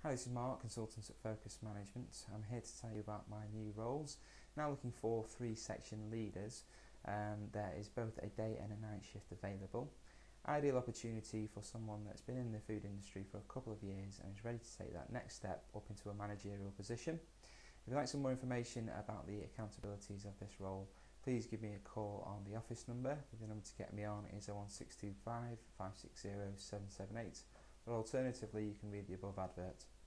Hi, this is Mark, consultant at Focus Management. I'm here to tell you about my new roles. Now looking for 3 section leaders. There is both a day and a night shift available. Ideal opportunity for someone that's been in the food industry for a couple of years and is ready to take that next step up into a managerial position. If you'd like some more information about the accountabilities of this role, please give me a call on the office number. The number to get me on is 01625 560 778, or alternatively you can read the above advert.